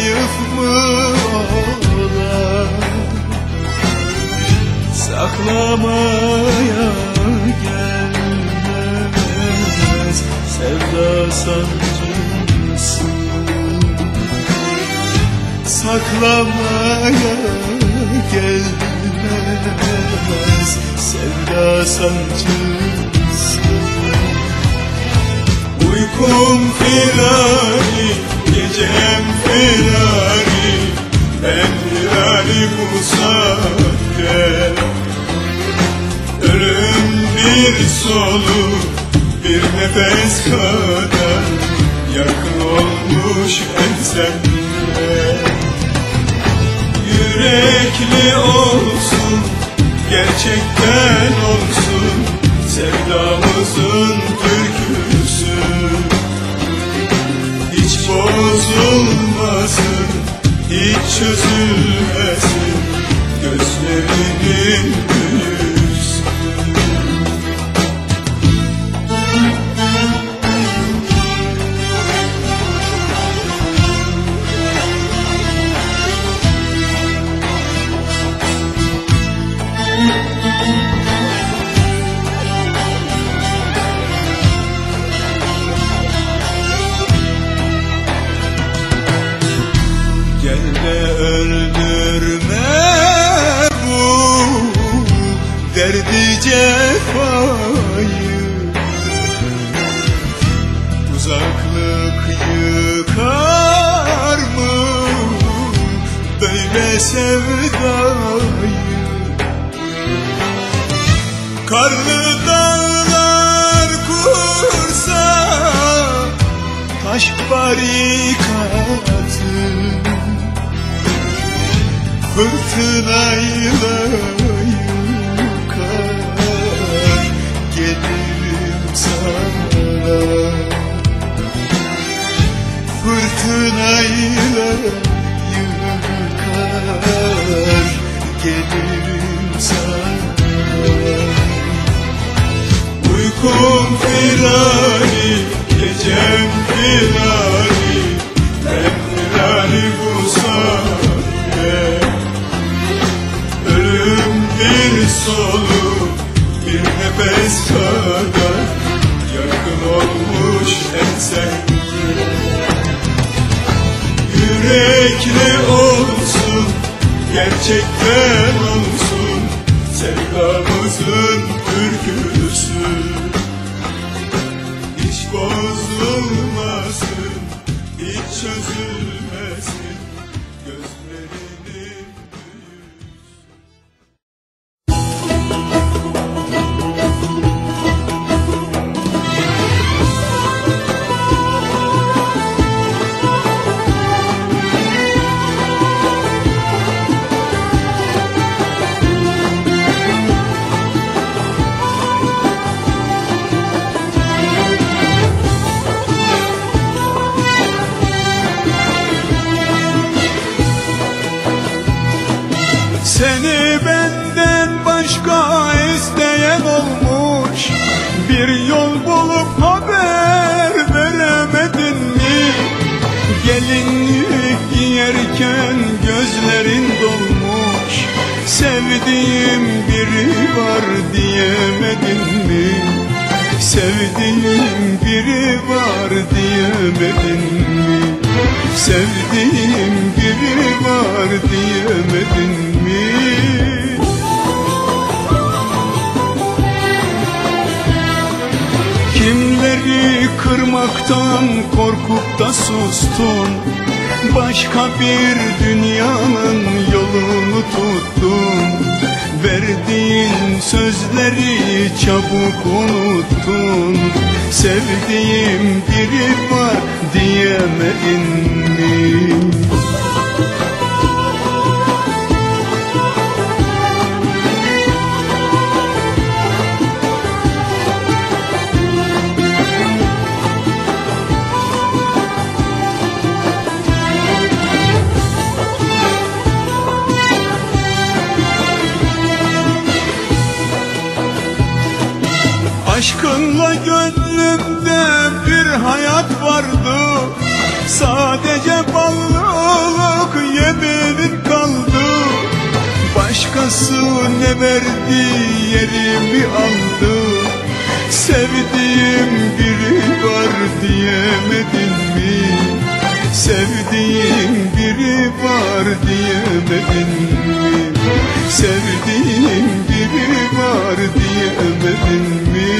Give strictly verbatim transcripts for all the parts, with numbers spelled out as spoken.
zayıf mı ola, saklamaya gelmez sevda sancısı. Saklamaya gelmez sevda sancısı. Uykum firari, gecem firari, ben firari bu saatte. Ölüm bir soluk, bir nefes kadar yakın olmuş ensemde. Yürekli olsun, gerçekten olsun sevdamızın türküsü. Hiç bozulmasın, hiç çözülmesin, gözlerinin büyüsü. Gel de öldürme bu derdi cefayı, uzaklık yıkar mı böyle sevdayı? Karlı dağlar kursa taş barikatı, fırtınayla yıkar gelirim sana. Fırtınayla yıkar gelirim sana. Uykum firari, gecem firari, ben firari bu saatte. Ölüm bir soluk, bir nefes kadar yakın olmuş ensemde. Yürekli olsun, gerçekten olsun sevdamızın türküsü. Hiç bozulmasın, hiç çözülmesin, gözlerinin seni benden başka isteyen olmuş, bir yol bulup haber veremedin mi? Gelinlik giyerken gözlerin dolmuş, sevdiğim biri var diyemedin mi? Sevdiğim biri var diyemedin mi? Sevdiğim biri var diyemedin mi? Kimleri kırmaktan korkup da sustun, başka bir dünyanın yolunu tuttun. Verdiğin sözleri çabuk unuttun. Sevdiğim biri var diyemedin mi? Aşkınla gönlümde bir hayat vardı, sadece bağlılık Eline verdiği yerimi aldı. Sevdiğim biri var diyemedin mi? Sevdiğim biri var diyemedin mi? Sevdiğim biri var diyemedin mi?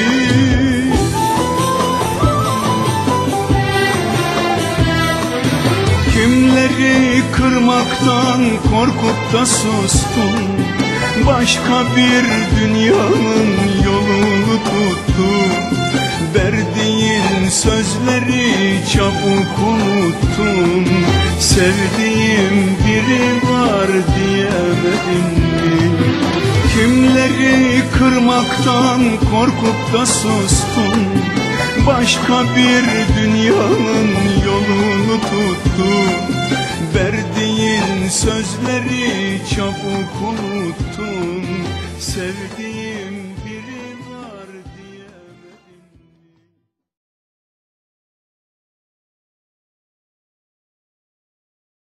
Kimleri kırmaktan korkup da sustun, başka bir dünyanın yolunu tuttun. Verdiğin sözleri çabuk unuttun. Sevdiğim biri var diyemedin mi? Kimleri kırmaktan korkup da sustun, başka bir dünyanın yolunu tuttun. Verdiğin sözleri çabuk unuttun. Sevdiğim